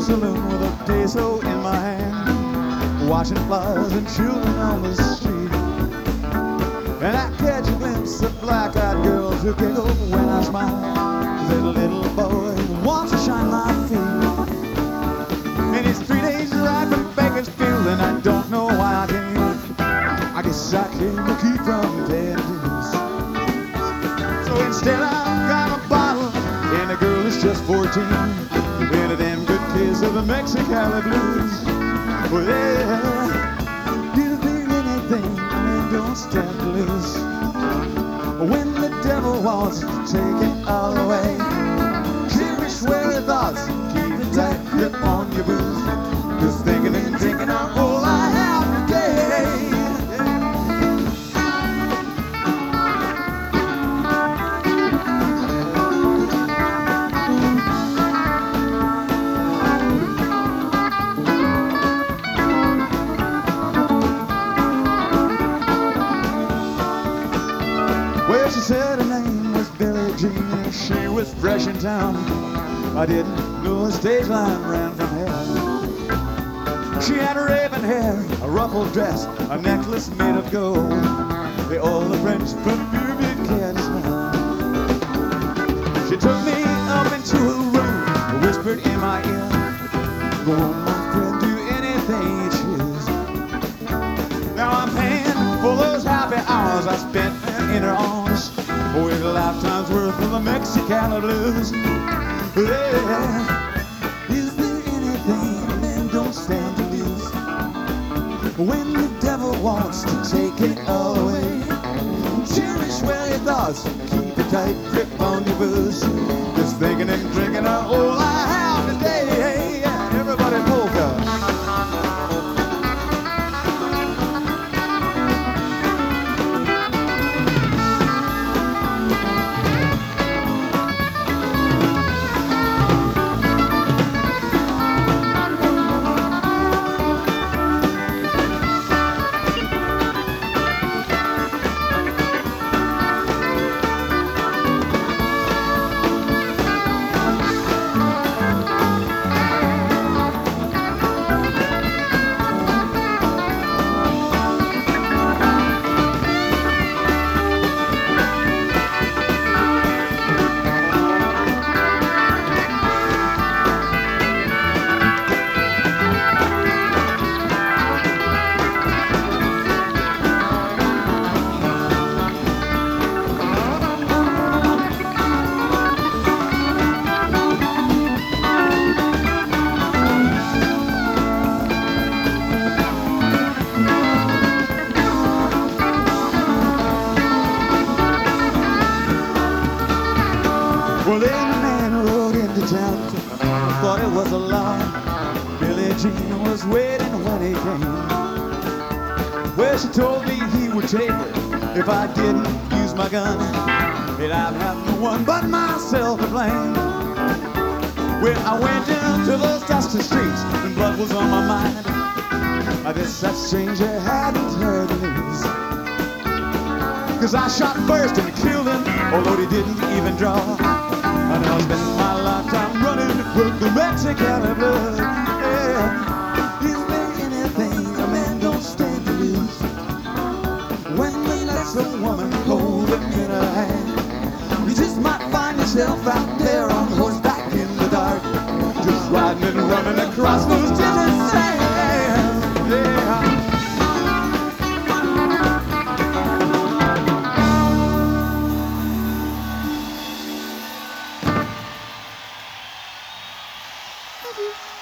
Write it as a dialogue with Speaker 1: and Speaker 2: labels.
Speaker 1: saloon with a peso in my hand, watching flowers and children on the street. And I catch a glimpse of black-eyed girls who giggle when I smile. There's a little boy who wants to shine my feet. And it's 3 days ride from Bakersfield, and I don't know why I came. I guess I came to keep from paying dues. So instead I've got a bottle, and the girl is just 14, and a damn good case of the Mexicali blues. Well, yeah, you think anything and don't stand to lose. When the devil wants to take it all away, cherish where thoughts, keep a tight grip on your booze. 'Cause thinking and drinking are all I have today. Well, she said her name was Billie Jean and she was fresh in town. I didn't know a stage line ran from hell. She had raven hair, a ruffled dress, a necklace made of gold. All the French perfume you can't smell. She took me up into a room, whispered in my ear, "Go on, my friend, do anything you choose." Now I'm paying for those happy hours I spent in her arms, with a lifetime's worth of the Mexicali blues. Yeah. Is there anything men don't stand to lose? When the devil wants to take it all away, cherish where your thoughts, keep a tight grip on your booze. Just thinking and drinking are all I have today. Hey, yeah, everybody polka. Well, then the man who rode into town thought it was a lie. Billie Jean was waiting when he came. Well, she told me he would take her if I didn't use my gun, and I'd have no one but myself to blame. When I went into those dusty streets and blood was on my mind, I guess that stranger hadn't heard the news. 'Cause I shot first and killed him, although he didn't even draw. I know I spent my lifetime running with the Mexicali blood. Yeah. Is there anything a man don't stand to lose? When he lets a woman hold him in her hand, you just might find yourself out there on horseback in the dark, just riding and running across those desert sands. Yeah.
Speaker 2: Thank you.